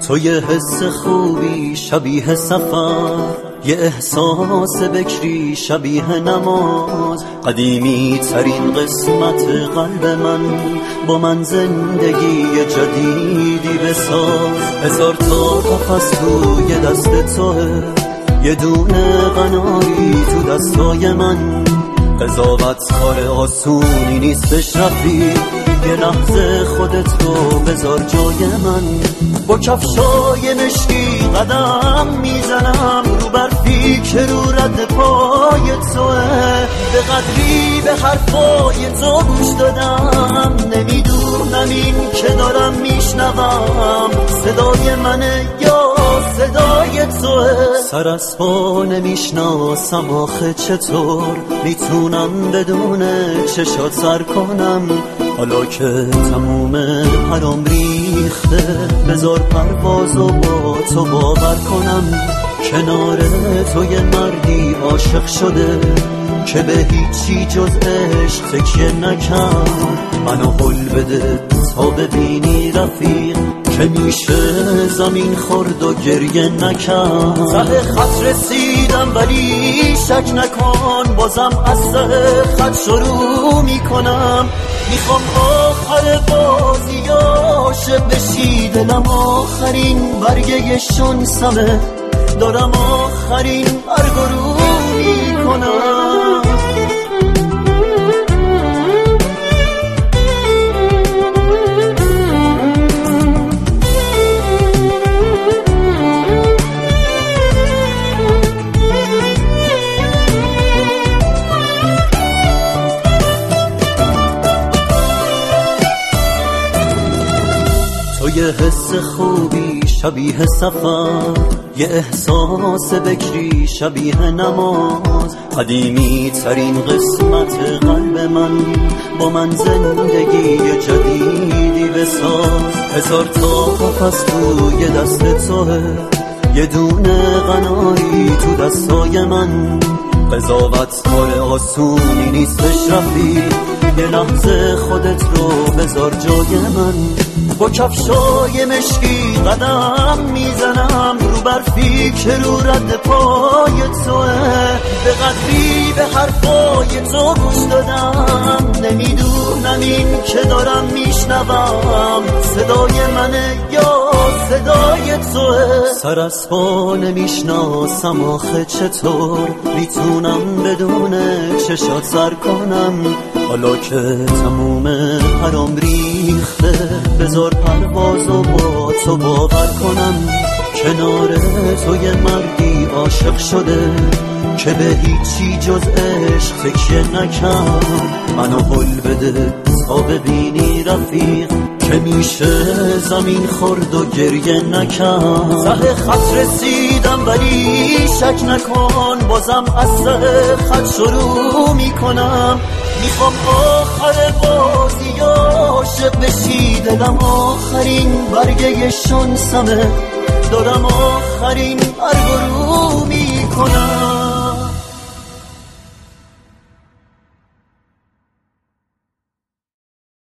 تو یه حس خوبی شبیه سفر، یه احساس بکری شبیه نماز، قدیمی ترین قسمت قلب من، با من زندگی جدیدی بساز. هزار تا قفس توی دست توه، یه دونه قناری تو دستای من. قضاوت کار آسونی نیستش رفیق، یه لحظه خودت رو بذار جای من. با کفشای مشکی قدم میزنم رو برفی که رو رد پای توه. به قدری به حرفای تو گوش دادم، نمیدونم این که دارم میشنوم صدای منه یا صدای توه. سر از پا نمیشناسم آخه چطور میتونم بدون چشات سر کنم. حالا که تموم پرام ریخته، بذار پروازو با تو باور کنم. کنار تو یه مردی عاشق شده که به هیچی جز عشق تکیه نکرد. منو حل بده تا ببینی رفیق که میشه زمین خورد و گریه نکرد. ته خط رسیدم ولی شک نکن، بازم از ته خط شروع میکنم. میخوام آخر بازی عاشق بشی، دلم آخرین برگه شانسمه، دارم آخرین برگ رو میکنم. یه حس خوبی شبیه سفر، یه احساس بکری شبیه نماز، قدیمی ترین قسمت قلب من، با من زندگی جدیدی بساز. هزار تا قفس توی دست توه، یه دونه قناری تو دستای من. قضاوت کار آسونی نیستش رفیق، یه لحظه خودت رو بذار جای من. با کفشای مشکی قدم میزنم رو برفی که رو رد پای توه. به قدری به حرفای تو گوش دادم، نمیدونم این که دارم میشنوم صدای منه یا صدای توه. سر از پا نمیشناسم آخه چطور میتونم بدون چشات سر کنم. حالا که تموم پرام ریخته، بذار پروازو با تو باور کنم. کنار تو یه مردی عاشق شده که به هیچی جز عشق تکیه نکرد. منو حل بده تا ببینی رفیق که میشه زمین خورد و گریه نکرد. ته خط رسیدم ولی شک نکن، بازم از ته خط شروع میکنم. میخوام آخر بازی عاشق بشی، دلم آخرین برگه شانسمه، دارم آخرین برگ رو میکنم.